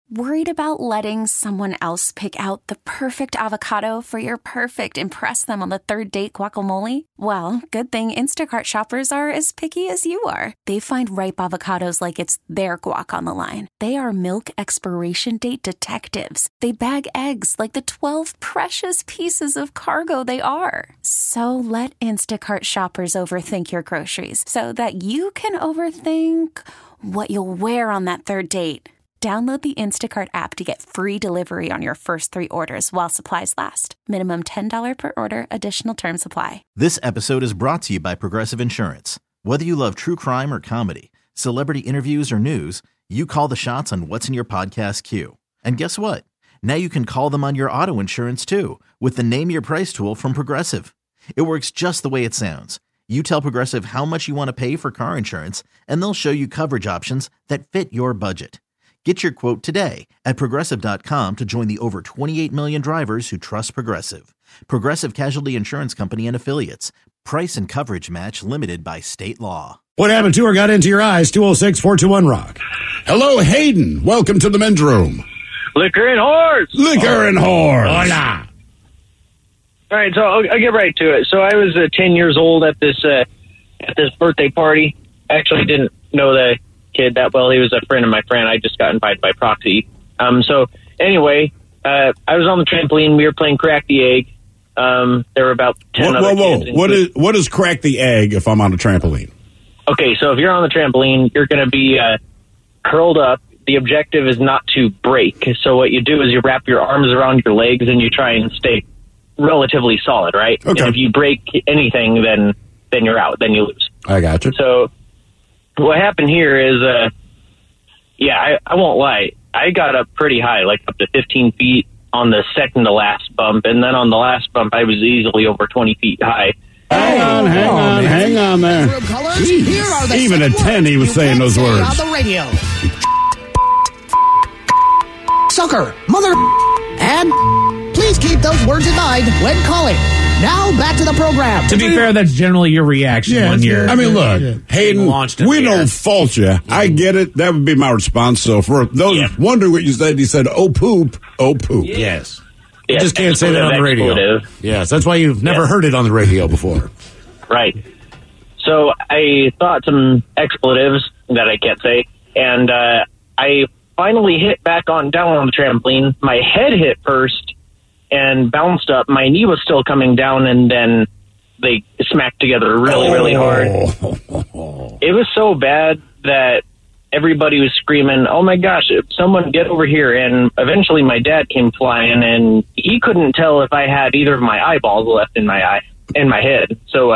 Worried about letting someone else pick out the perfect avocado for your perfect impress them on the third date guacamole? Well, good thing Instacart shoppers are as picky as you are. They find ripe avocados like it's their guac on the line. They are milk expiration date detectives. They bag eggs like the 12 precious pieces of cargo they are. So let Instacart shoppers overthink your groceries so that you can overthink what you'll wear on that third date. Download the Instacart app to get free delivery on your first 3 orders while supplies last. Minimum $10 per order. Additional terms apply. This episode is brought to you by Progressive Insurance. Whether you love true crime or comedy, celebrity interviews or news, you call the shots on what's in your podcast queue. And guess what? Now you can call them on your auto insurance too with the Name Your Price tool from Progressive. It works just the way it sounds. You tell Progressive how much you want to pay for car insurance, and they'll show you coverage options that fit your budget. Get your quote today at Progressive.com to join the over 28 million drivers who trust Progressive. Progressive Casualty Insurance Company and Affiliates. Price and coverage match limited by state law. What happened to or got into your eyes? 206-421-ROCK. Hello, Hayden. Welcome to the men's room. Liquor and whores. Liquor and whores. Hola. All right, so I'll get right to it. So I was 10 years old at this birthday party. Actually, didn't know the kid that well. He was a friend of my friend. I just got invited by proxy. So anyway, I was on the trampoline. We were playing Crack the Egg. There were about 10 other kids. What is Crack the Egg if I'm on a trampoline? Okay, so if you're on the trampoline, you're going to be curled up. The objective is not to break. So what you do is you wrap your arms around your legs and you try and stay relatively solid, right? Okay. And if you break anything, then you're out. Then you lose. I got you. So what happened here is, I won't lie. I got up pretty high, like up to 15 feet on the second to last bump. And then on the last bump, I was easily over 20 feet high. Hang on there. Jeez. Even at 10, he was saying those words. On the radio. Sucker, mother, and please keep those words in mind when calling. Now back to the program. To be fair, that's generally your reaction when you're. I mean, look, Hayden, we don't fault you. I get it. That would be my response. So for those wondering what you said, he said, "Oh poop, oh poop." Yes. You just can't say that on the radio. Yes, that's why you've never heard it on the radio before. Right. So I thought some expletives that I can't say, and I finally hit back down on the trampoline. My head hit first and bounced up. My knee was still coming down, and then they smacked together really hard. It was so bad that everybody was screaming, "Oh my gosh, someone get over here." And eventually my dad came flying, and he couldn't tell if I had either of my eyeballs left in my head. So,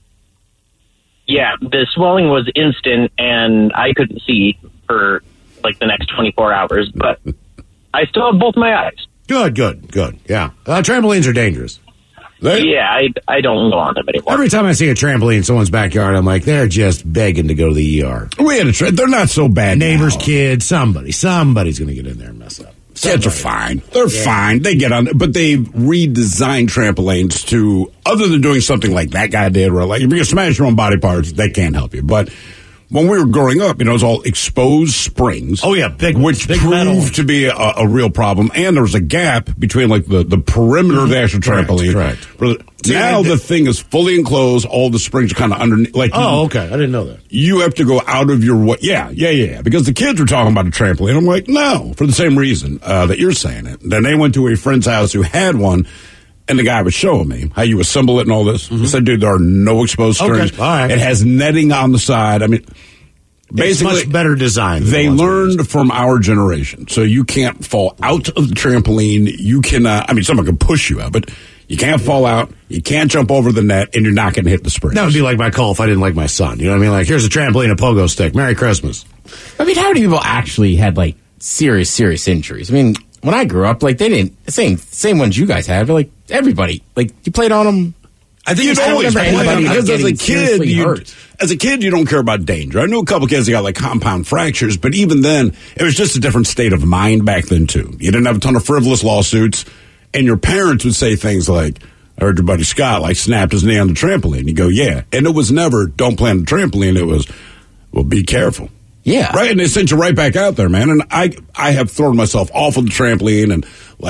the swelling was instant, and I couldn't see for like the next 24 hours, but I still have both my eyes. Good. Yeah. Trampolines are dangerous. I don't go on them anymore. Every time I see a trampoline in someone's backyard, I'm like, they're just begging to go to the ER. We had they're not so bad. Neighbor's kid, somebody's going to get in there and mess up. Kids are fine. They're fine. They get on, but they redesigned trampolines to, other than doing something like that guy did, where like if you smash your own body parts, they can't help you. But when we were growing up, it was all exposed springs. Oh, yeah, big proved metal. to be a real problem. And there was a gap between like the perimeter of the actual trampoline. Correct. Now the thing is fully enclosed. All the springs are kind of underneath. Like, okay. I didn't know that. You have to go out of your way. Yeah. Because the kids were talking about a trampoline. I'm like, no, for the same reason that you're saying it. Then they went to a friend's house who had one. And the guy was showing me how you assemble it and all this. He said, dude, there are no exposed springs. Okay. All right. It has netting on the side. I mean, basically, it's much better design. They learned from our generation. So you can't fall out of the trampoline. You cannot, someone can push you out, but you can't fall out. You can't jump over the net, and you're not going to hit the springs. That would be like my call if I didn't like my son. You know what I mean? Like, here's a trampoline, a pogo stick. Merry Christmas. I mean, how many people actually had, like, serious injuries? I mean, when I grew up, like, they didn't, same ones you guys had, but, like, everybody, like, you played on them. I think you always play because as a kid, you don't care about danger. I knew a couple kids that got like compound fractures, but even then, it was just a different state of mind back then too. You didn't have a ton of frivolous lawsuits, and your parents would say things like, "I heard your buddy Scott like snapped his knee on the trampoline." You go, "Yeah," and it was never "Don't play on the trampoline." It was, "Well, be careful. Yeah. Right? And they sent you right back out there, man. And I have thrown myself off of the trampoline and,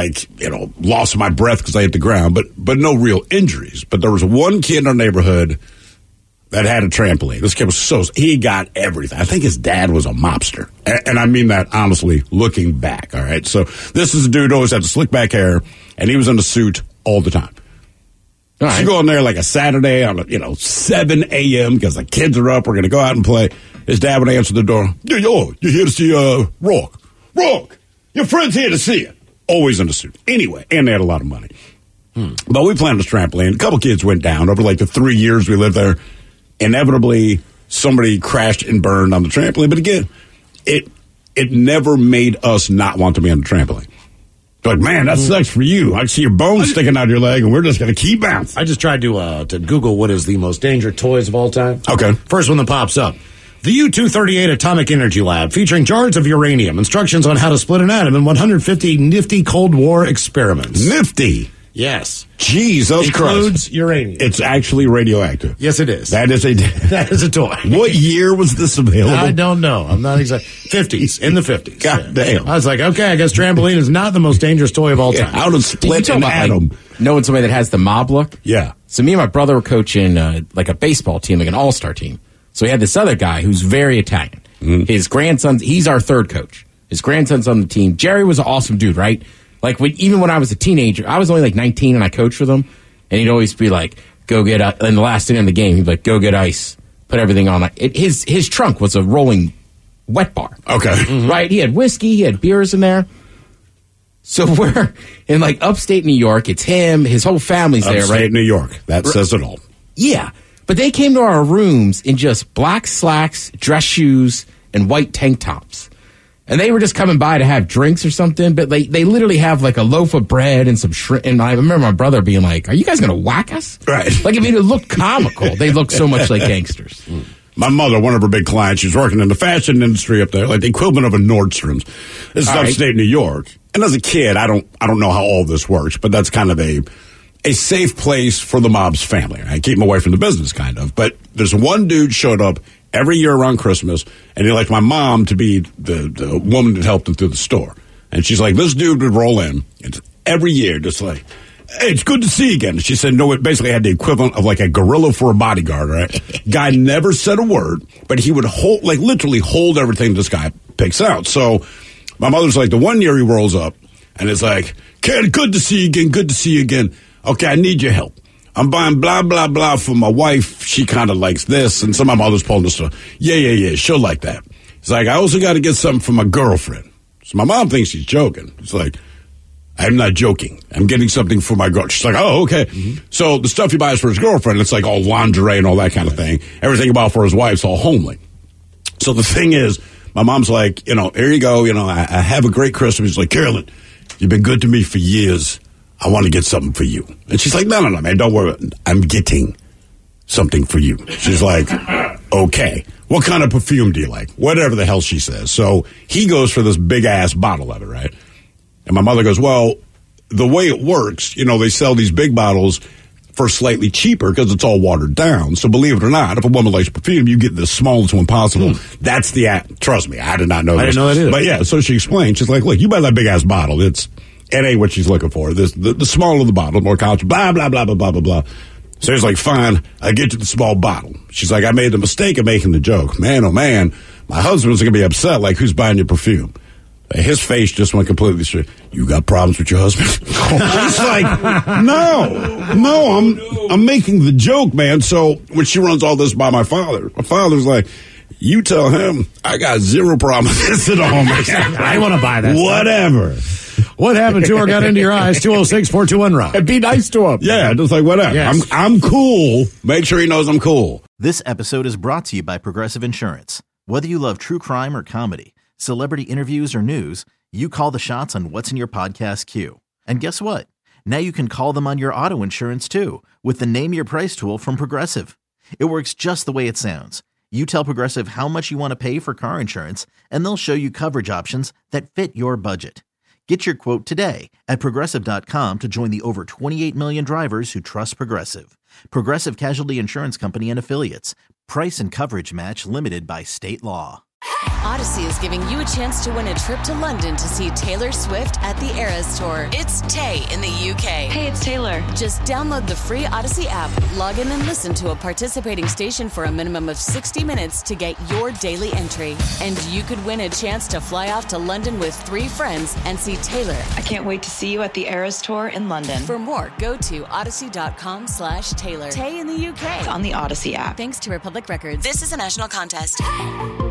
lost my breath because I hit the ground, but no real injuries. But there was one kid in our neighborhood that had a trampoline. This kid was he got everything. I think his dad was a mobster. And I mean that honestly, looking back, all right? So this is a dude who always had the slick back hair, and he was in a suit all the time. All right. You go in there like a Saturday on, 7 a.m. because the kids are up. We're going to go out and play. His dad would answer the door. Yo, you're here to see Rourke. Rourke, your friend's here to see you. Always in a suit. Anyway, and they had a lot of money. But we played on this trampoline. A couple kids went down over the 3 years we lived there. Inevitably, somebody crashed and burned on the trampoline. But again, it never made us not want to be on the trampoline. Like, man, that sucks for you. I see your bones sticking out of your leg, and we're just going to keep bouncing. I just tried to Google what is the most dangerous toys of all time. Okay. First one that pops up. The U-238 Atomic Energy Lab, featuring jars of uranium, instructions on how to split an atom, and 150 nifty Cold War experiments. Nifty? Yes. Jesus Christ. Includes uranium. It's actually radioactive. Yes, it is. That is a toy. What year was this available? I don't know. I'm not exact. 50s. In the 50s. God damn. I was like, okay, I guess trampoline is not the most dangerous toy of all time. How to split an atom. Knowing somebody that has the mob look? Yeah. So me and my brother were coaching a baseball team, like an all-star team. So we had this other guy who's very Italian. His grandson, he's our third coach. His grandson's on the team. Jerry was an awesome dude, right? Even when I was a teenager, I was only 19 and I coached with him. And he'd always be like, go get, in the last inning of the game, he'd be like, go get ice, put everything on. His trunk was a rolling wet bar. Okay. Right? He had whiskey, he had beers in there. So we're in upstate New York. It's him, his whole family's there, right? Upstate New York. That says it all. Yeah. But they came to our rooms in just black slacks, dress shoes, and white tank tops. And they were just coming by to have drinks or something, but they literally have a loaf of bread and some shrimp. And I remember my brother being like, are you guys going to whack us? Right. It looked comical. They looked so much like gangsters. My mother, one of her big clients, she's working in the fashion industry up there, the equivalent of a Nordstrom's. This is upstate New York. And as a kid, I don't know how all this works, but that's kind of a safe place for the mob's family. I keep them away from the business, kind of. But there's one dude showed up every year around Christmas, and he liked my mom to be the woman that helped him through the store. And she's like, this dude would roll in and every year, just hey, it's good to see you again. She said, no, it basically had the equivalent of a gorilla for a bodyguard, right? Guy never said a word, but he would literally hold everything this guy picks out. So my mother's like, the one year he rolls up, and it's like, kid, good to see you again, good to see you again. Okay, I need your help. I'm buying blah, blah, blah for my wife. She kind of likes this. And some of my mother's pulling this stuff. Yeah. She'll like that. It's like, I also got to get something for my girlfriend. So my mom thinks she's joking. It's like, I'm not joking. I'm getting something for my girl. She's like, oh, okay. Mm-hmm. So the stuff he buys for his girlfriend, it's all lingerie and all that kind of thing. Everything about for his wife's all homely. So the thing is, my mom's like, here you go. I have a great Christmas. She's like, Carolyn, you've been good to me for years. I want to get something for you. And she's like, no, man, don't worry. I'm getting something for you. She's like, okay. What kind of perfume do you like? Whatever the hell she says. So he goes for this big-ass bottle of it, right? And my mother goes, well, the way it works, they sell these big bottles for slightly cheaper because it's all watered down. So believe it or not, if a woman likes perfume, you get the smallest one possible. That's the app. Trust me, I did not know this. I didn't know that either. But yeah, so she explained. She's like, look, you buy that big-ass bottle. It ain't what she's looking for. The smaller the bottle, more college, blah, blah, blah, blah, blah, blah, blah. So he's like, fine, I get you the small bottle. She's like, I made the mistake of making the joke. Man, oh man, my husband's going to be upset, who's buying your perfume? His face just went completely straight. You got problems with your husband? He's like, no, I'm making the joke, man. So when she runs all this by my father's like, you tell him I got zero problem with this at all. I want to buy that. Whatever. What happened to her got into your eyes? 206-421-ROCK. And be nice to him. Yeah, just whatever. Yes. I'm cool. Make sure he knows I'm cool. This episode is brought to you by Progressive Insurance. Whether you love true crime or comedy, celebrity interviews or news, you call the shots on what's in your podcast queue. And guess what? Now you can call them on your auto insurance too with the Name Your Price tool from Progressive. It works just the way it sounds. You tell Progressive how much you want to pay for car insurance, and they'll show you coverage options that fit your budget. Get your quote today at Progressive.com to join the over 28 million drivers who trust Progressive. Progressive Casualty Insurance Company and Affiliates. Price and coverage match limited by state law. Odyssey is giving you a chance to win a trip to London to see Taylor Swift at the Eras Tour. It's Tay in the UK. Hey, it's Taylor. Just download the free Odyssey app, log in and listen to a participating station for a minimum of 60 minutes to get your daily entry. And you could win a chance to fly off to London with 3 friends and see Taylor. I can't wait to see you at the Eras Tour in London. For more, go to odyssey.com/Taylor. Tay in the UK. It's on the Odyssey app. Thanks to Republic Records. This is a national contest.